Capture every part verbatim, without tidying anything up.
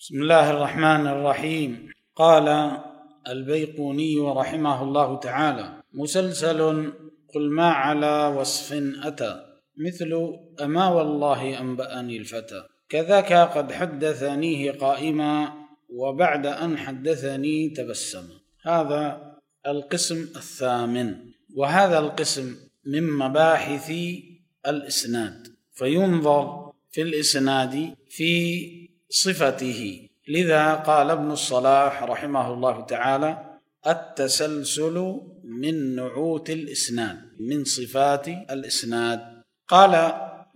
بسم الله الرحمن الرحيم. قال البيقوني رحمه الله تعالى: مسلسل قل ما على وصف أتى، مثل أما والله أنبأني الفتى، كذاك قد حدثنيه قائما، وبعد أن حدثني تبسم. هذا القسم الثامن، وهذا القسم من مباحث الإسناد، فينظر في الإسناد في صفته. لذا قال ابن الصلاح رحمه الله تعالى: التسلسل من نعوت الإسناد، من صفات الإسناد. قال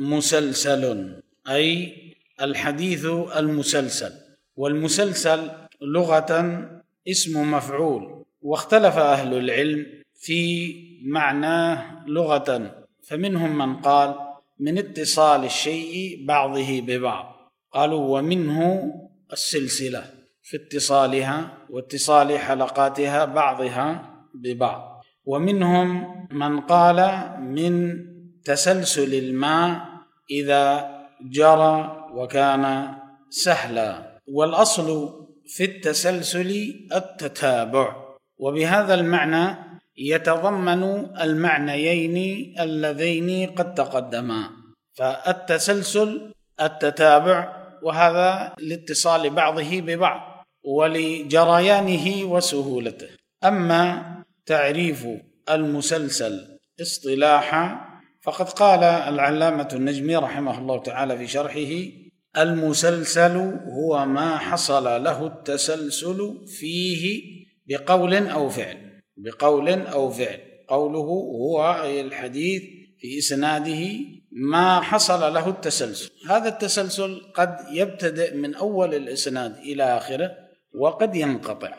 مسلسل أي الحديث المسلسل، والمسلسل لغة اسم مفعول، واختلف أهل العلم في معناه لغة، فمنهم من قال من اتصال الشيء بعضه ببعض، قالوا ومنه السلسلة في اتصالها واتصال حلقاتها بعضها ببعض. ومنهم من قال من تسلسل الماء إذا جرى وكان سهلا، والأصل في التسلسل التتابع، وبهذا المعنى يتضمن المعنيين اللذين قد تقدما. فالتسلسل التتابع، وهذا لاتصال بعضه ببعض ولجريانه وسهولته. أما تعريف المسلسل اصطلاحا فقد قال العلامة النجمي رحمه الله تعالى في شرحه: المسلسل هو ما حصل له التسلسل فيه بقول أو فعل، بقول أو فعل. قوله هو الحديث في إسناده ما حصل له التسلسل. هذا التسلسل قد يبتدئ من أول الإسناد إلى آخره، وقد ينقطع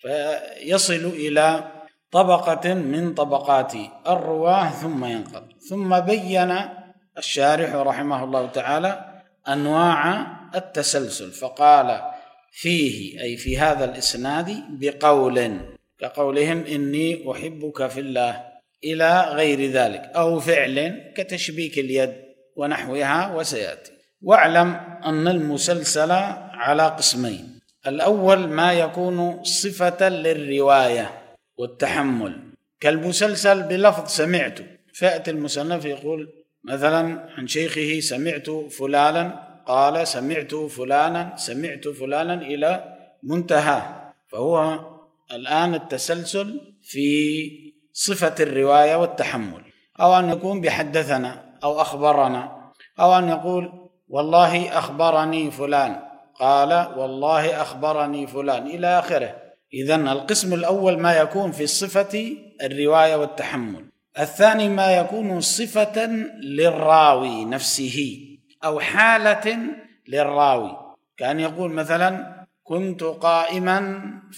فيصل إلى طبقة من طبقات الرواه ثم ينقطع. ثم بين الشارح رحمه الله تعالى أنواع التسلسل، فقال فيه أي في هذا الإسناد بقول، كقولهم إني أحبك في الله إلى غير ذلك، أو فعل كتشبيك اليد ونحوها وسيأتي. واعلم أن المسلسل على قسمين: الأول ما يكون صفة للرواية والتحمل، كالمسلسل بلفظ سمعت، فأتي المصنف يقول مثلا عن شيخه: سمعت فلانا قال سمعت فلانا سمعت فلانا إلى منتهى، فهو الآن التسلسل في صفة الرواية والتحمل. أو أن يكون بحدثنا أو أخبرنا، أو أن يقول والله أخبرني فلان قال والله أخبرني فلان إلى آخره. إذن القسم الأول ما يكون في صفة الرواية والتحمل. الثاني ما يكون صفة للراوي نفسه أو حالة للراوي، كان يقول مثلا كنت قائما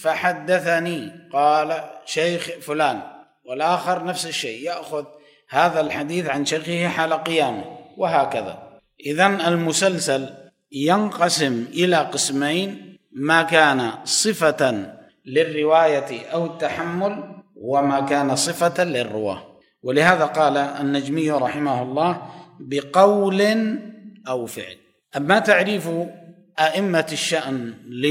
فحدثني قال شيخ فلان، والآخر نفس الشيء يأخذ هذا الحديث عن شيخه حال قيامه، وهكذا. إذن المسلسل ينقسم إلى قسمين: ما كان صفة للرواية أو التحمل، وما كان صفة للرواه. ولهذا قال النجمي رحمه الله بقول أو فعل. أما تعريف أئمة الشأن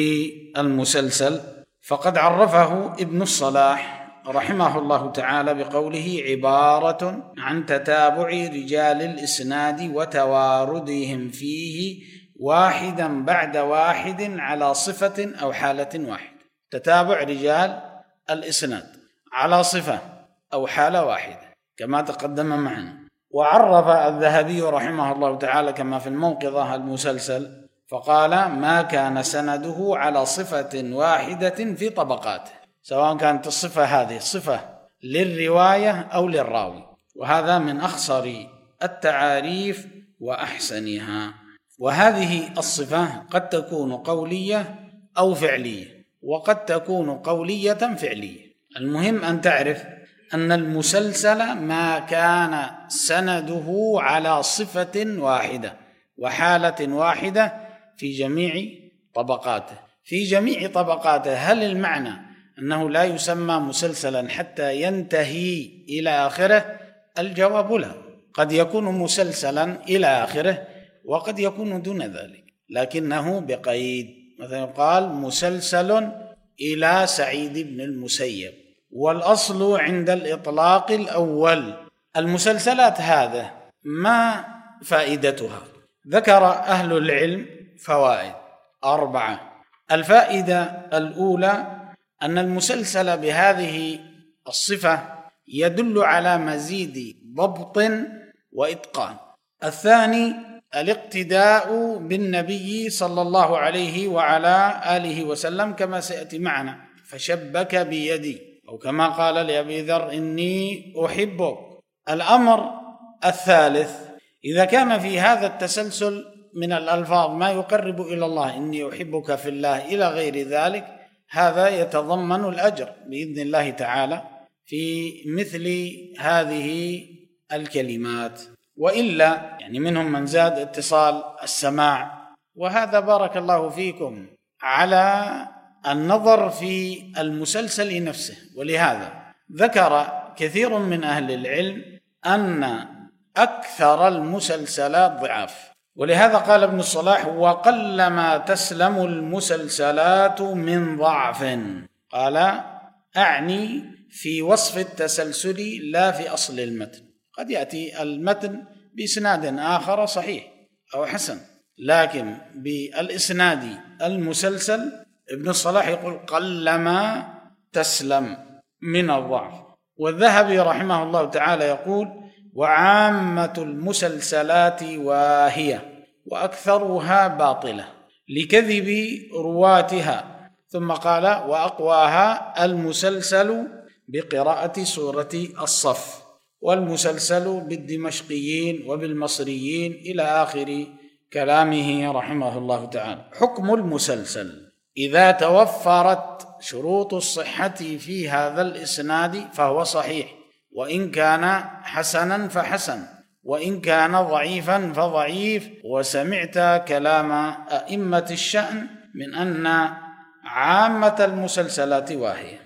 للمسلسل فقد عرفه ابن الصلاح رحمه الله تعالى بقوله: عبارة عن تتابع رجال الإسناد وتواردهم فيه واحدا بعد واحد على صفة أو حالة واحدة. تتابع رجال الإسناد على صفة أو حالة واحدة كما تقدم معنا. وعرف الذهبي رحمه الله تعالى كما في الموقظة المسلسل فقال: ما كان سنده على صفة واحدة في طبقاته، سواء كانت الصفة هذه صفة للرواية أو للراوي. وهذا من أخصر التعاريف وأحسنها. وهذه الصفة قد تكون قولية أو فعلية، وقد تكون قولية فعلية. المهم أن تعرف أن المسلسل ما كان سنده على صفة واحدة وحالة واحدة في جميع طبقاته. في جميع طبقاته. هل المعنى أنه لا يسمى مسلسلا حتى ينتهي إلى آخره؟ الجواب لا. قد يكون مسلسلا إلى آخره وقد يكون دون ذلك، لكنه بقيد. مثلا يقال مسلسل إلى سعيد بن المسيب، والأصل عند الإطلاق الأول. المسلسلات هذا ما فائدتها؟ ذكر أهل العلم فوائد أربعة. الفائدة الأولى أن المسلسل بهذه الصفة يدل على مزيد ضبط وإتقان. الثاني الاقتداء بالنبي صلى الله عليه وعلى آله وسلم كما سيأتي معنا، فشبك بيدي، أو كما قال لأبي ذر إني أحبك. الأمر الثالث إذا كان في هذا التسلسل من الألفاظ ما يقرب إلى الله، إني أحبك في الله إلى غير ذلك، هذا يتضمن الأجر بإذن الله تعالى في مثل هذه الكلمات. وإلا يعني منهم من زاد اتصال السماع، وهذا بارك الله فيكم على النظر في المسلسل نفسه. ولهذا ذكر كثير من أهل العلم أن أكثر المسلسلات ضعاف، ولهذا قال ابن الصلاح وقلما تسلم المسلسلات من ضعف. قال أعني في وصف التسلسل لا في أصل المتن. قد يأتي المتن بإسناد آخر صحيح أو حسن، لكن بالإسناد المسلسل ابن الصلاح يقول قلما تسلم من الضعف. والذهبي رحمه الله تعالى يقول وعامة المسلسلات واهية وأكثرها باطلة لكذب رواتها. ثم قال وأقواها المسلسل بقراءة سورة الصف، والمسلسل بالدمشقيين وبالمصريين إلى آخر كلامه رحمه الله تعالى. حكم المسلسل إذا توفرت شروط الصحة في هذا الإسناد فهو صحيح، وإن كان حسنا فحسن، وإن كان ضعيفا فضعيف. وسمعت كلام أئمة الشأن من أن عامة المسلسلات واهية.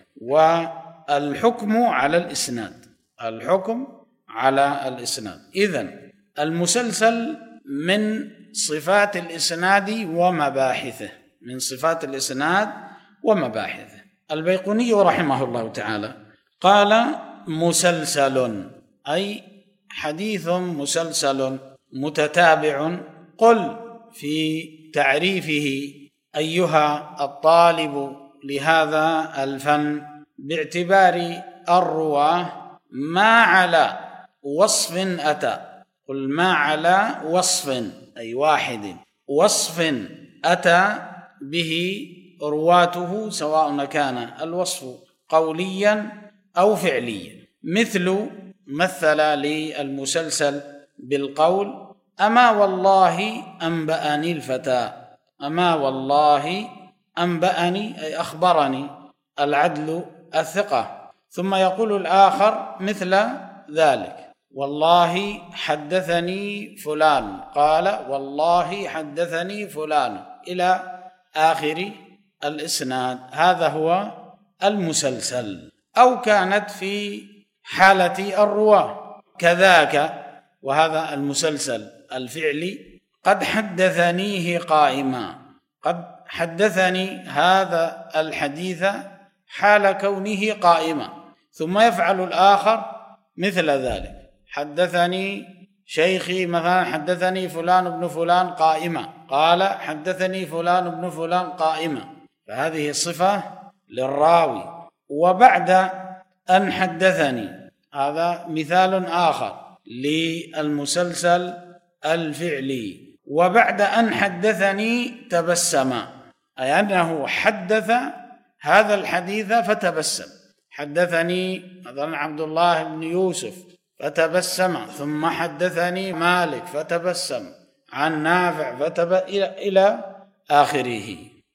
والحكم على الإسناد، الحكم على الإسناد. إذن المسلسل من صفات الإسناد ومباحثه، من صفات الإسناد ومباحثه. البيقوني رحمه الله تعالى قال مسلسل أي حديث مسلسل متتابع. قل في تعريفه أيها الطالب لهذا الفن باعتبار الرواه ما على وصف أتى. قل ما على وصف أي واحد وصف أتى به رواته، سواء كان الوصف قوليا أو فعليا. مثل مثل للمسلسل بالقول أما والله أنبأني الفتى، أما والله أنبأني أي أخبرني العدل الثقة. ثم يقول الآخر مثل ذلك والله حدثني فلان، قال والله حدثني فلان إلى آخر الإسناد. هذا هو المسلسل. أو كانت في حالة الرواة كذاك، وهذا المسلسل الفعلي قد حدثنيه قائما، قد حدثني هذا الحديث حال كونه قائما. ثم يفعل الآخر مثل ذلك، حدثني شيخي مثلا، حدثني فلان ابن فلان قائما، قال حدثني فلان ابن فلان قائما. فهذه صفة للراوي. وبعد أن حدثني، هذا مثال آخر للمسلسل الفعلي. وبعد أن حدثني تبسم، أي أنه حدث هذا الحديث فتبسم. حدثني مثلا عبد الله بن يوسف فتبسم، ثم حدثني مالك فتبسم، عن نافع فتب إلى, إلى آخره.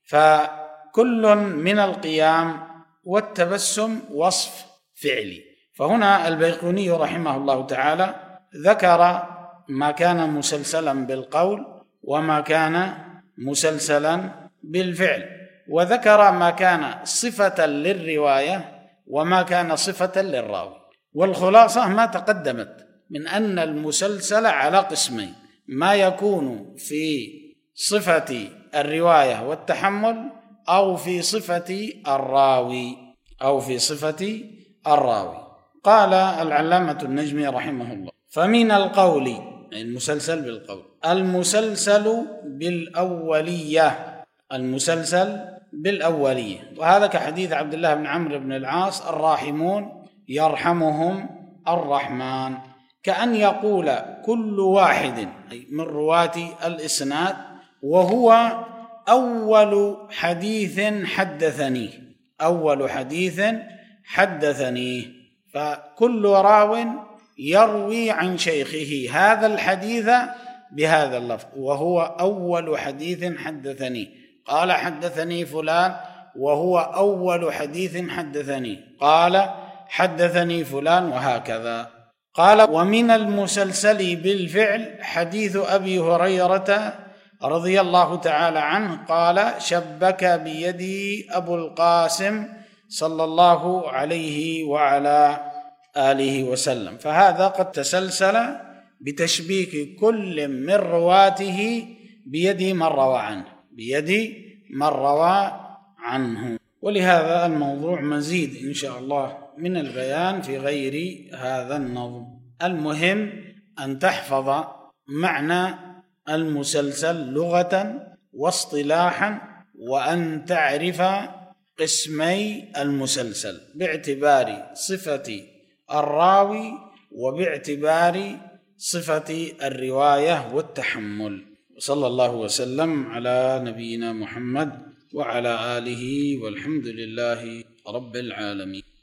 فكل من القيام والتبسم وصف فعلي. فهنا البيقوني رحمه الله تعالى ذكر ما كان مسلسلا بالقول وما كان مسلسلا بالفعل، وذكر ما كان صفة للرواية وما كان صفة للراوي. والخلاصة ما تقدمت من أن المسلسل على قسمين: ما يكون في صفة الرواية والتحمل أو في صفة الراوي أو في صفة الراوي. قال العلامة النجمي رحمه الله: فمن القول، المسلسل بالقول، المسلسل بالأولية، المسلسل بالأولية، وهذا كحديث عبد الله بن عمرو بن العاص: الراحمون يرحمهم الرحمن، كأن يقول كل واحد من رواة الإسناد وهو أول حديث حدثني، أول حديث حدثني، فكل راو يروي عن شيخه هذا الحديث بهذا اللفظ، وهو أول حديث حدثني. قال حدثني فلان وهو أول حديث حدثني، قال حدثني فلان، وهكذا. قال: ومن المسلسل بالفعل حديث أبي هريرة رضي الله تعالى عنه قال: شبك بيدي أبو القاسم صلى الله عليه وعلى آله وسلم. فهذا قد تسلسل بتشبيك كل من رواته بيد من روى عنه، بيد من روى عنه. ولهذا الموضوع مزيد إن شاء الله من البيان في غير هذا النظم. المهم أن تحفظ معنى المسلسل لغة واصطلاحا، وأن تعرف قسمي المسلسل باعتبار صفة الراوي وباعتبار صفة الرواية والتحمل. وصلى الله وسلم على نبينا محمد وعلى آله، والحمد لله رب العالمين.